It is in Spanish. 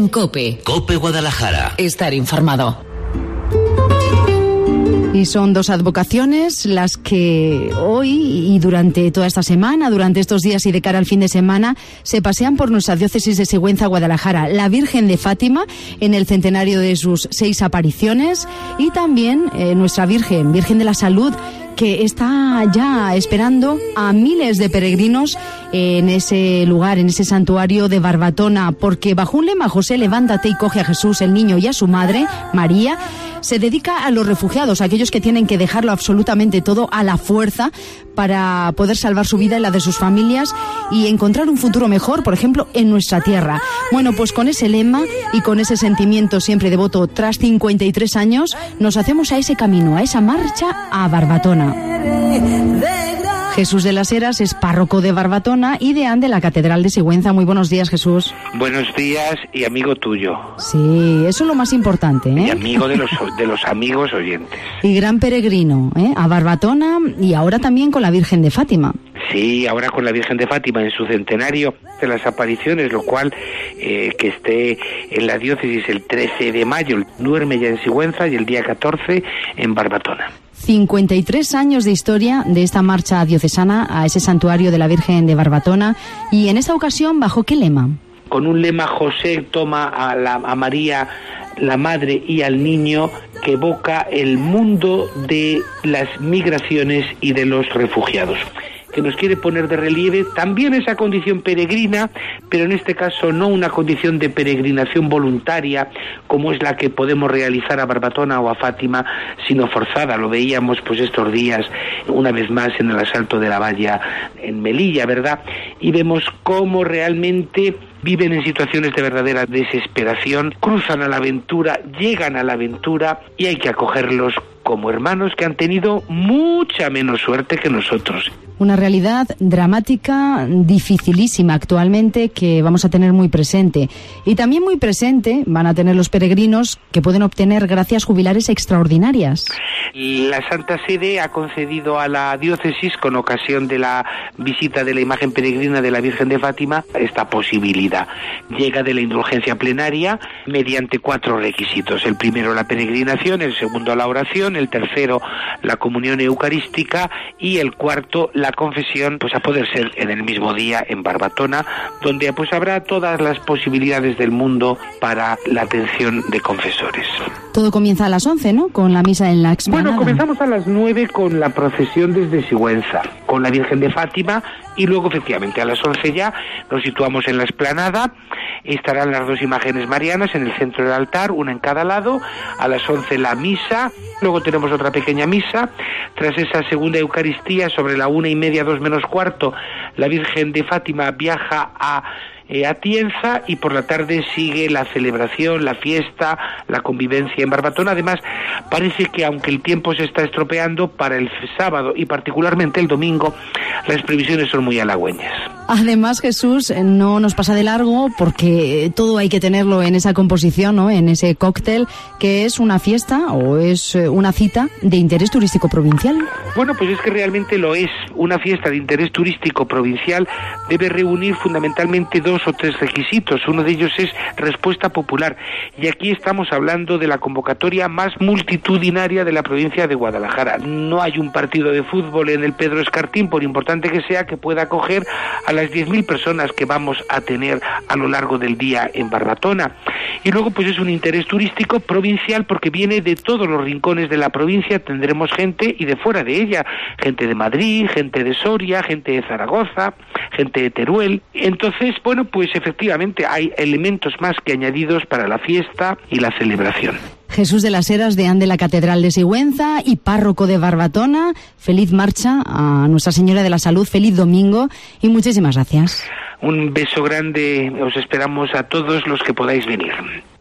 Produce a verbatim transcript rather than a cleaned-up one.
en COPE. COPE Guadalajara. Estar informado. Y son dos advocaciones las que hoy y durante toda esta semana, durante estos días y de cara al fin de semana, se pasean por nuestra diócesis de Sigüenza, Guadalajara. La Virgen de Fátima, en el centenario de sus seis apariciones, y también eh, nuestra Virgen, Virgen de la Salud, que está ya esperando a miles de peregrinos en ese lugar, en ese santuario de Barbatona, porque bajo un lema, José, levántate y coge a Jesús, el niño, y a su madre, María, se dedica a los refugiados, a aquellos que tienen que dejarlo absolutamente todo a la fuerza para poder salvar su vida y la de sus familias y encontrar un futuro mejor, por ejemplo, en nuestra tierra. Bueno, pues con ese lema y con ese sentimiento siempre devoto, tras cincuenta y tres años, nos hacemos a ese camino, a esa marcha a Barbatona. Jesús de las Heras es párroco de Barbatona y deán de la Catedral de Sigüenza. Muy buenos días, Jesús. Buenos días y amigo tuyo. Sí, eso es lo más importante, ¿eh? Y amigo de los, de los amigos oyentes. Y gran peregrino, ¿eh? A Barbatona y ahora también con la Virgen de Fátima. Sí, ahora con la Virgen de Fátima en su centenario de las apariciones, lo cual eh, que esté en la diócesis el trece de mayo, duerme ya en Sigüenza y el día catorce en Barbatona. cincuenta y tres años de historia de esta marcha diocesana a ese santuario de la Virgen de Barbatona, y en esta ocasión, ¿bajo qué lema? Con un lema, José toma a, la, a María, la madre, y al niño, que evoca el mundo de las migraciones y de los refugiados, que nos quiere poner de relieve también esa condición peregrina, pero en este caso no una condición de peregrinación voluntaria como es la que podemos realizar a Barbatona o a Fátima, sino forzada. Lo veíamos pues estos días una vez más en el asalto de la valla en Melilla, ¿verdad? Y vemos cómo realmente viven en situaciones de verdadera desesperación, cruzan a la aventura, llegan a la aventura, y hay que acogerlos como hermanos que han tenido mucha menos suerte que nosotros. Una realidad dramática, dificilísima actualmente, que vamos a tener muy presente. Y también muy presente van a tener los peregrinos, que pueden obtener gracias jubilares extraordinarias. La Santa Sede ha concedido a la diócesis, con ocasión de la visita de la imagen peregrina de la Virgen de Fátima, esta posibilidad. Llega de la indulgencia plenaria mediante cuatro requisitos. El primero, la peregrinación; el segundo, la oración; el tercero, la comunión eucarística; y el cuarto, la confesión, pues a poder ser en el mismo día en Barbatona, donde pues habrá todas las posibilidades del mundo para la atención de confesores. Todo comienza a las once, ¿no? Con la misa en la explanada. Bueno, comenzamos a las nueve con la procesión desde Sigüenza, con la Virgen de Fátima, y luego efectivamente a las once ya nos situamos en la explanada. Estarán las dos imágenes marianas en el centro del altar, una en cada lado. A las once la misa, luego tenemos otra pequeña misa. Tras esa segunda Eucaristía, sobre la una y media, dos menos cuarto, la Virgen de Fátima viaja a Eh, Atienza, y por la tarde sigue la celebración, la fiesta, la convivencia en Barbatona. Además, parece que aunque el tiempo se está estropeando, para el sábado y particularmente el domingo, las previsiones son muy halagüeñas. Además, Jesús, no nos pasa de largo, porque todo hay que tenerlo en esa composición, ¿no? En ese cóctel, que es una fiesta o es una cita de interés turístico provincial. Bueno, pues es que realmente lo es. Una fiesta de interés turístico provincial debe reunir fundamentalmente dos o tres requisitos. Uno de ellos es respuesta popular, y aquí estamos hablando de la convocatoria más multitudinaria de la provincia de Guadalajara. No hay un partido de fútbol en el Pedro Escartín, por importante que sea, que pueda acoger a las diez mil personas que vamos a tener a lo largo del día en Barbatona. Y luego pues es un interés turístico provincial, porque viene de todos los rincones de la provincia. Tendremos gente y de fuera de ella, gente de Madrid, gente de Soria, gente de Zaragoza, gente de Teruel. Entonces, bueno, pues efectivamente hay elementos más que añadidos para la fiesta y la celebración. Jesús de las Heras, deán de la Catedral de Sigüenza y párroco de Barbatona, feliz marcha a Nuestra Señora de la Salud, feliz domingo y muchísimas gracias. Un beso grande, os esperamos a todos los que podáis venir.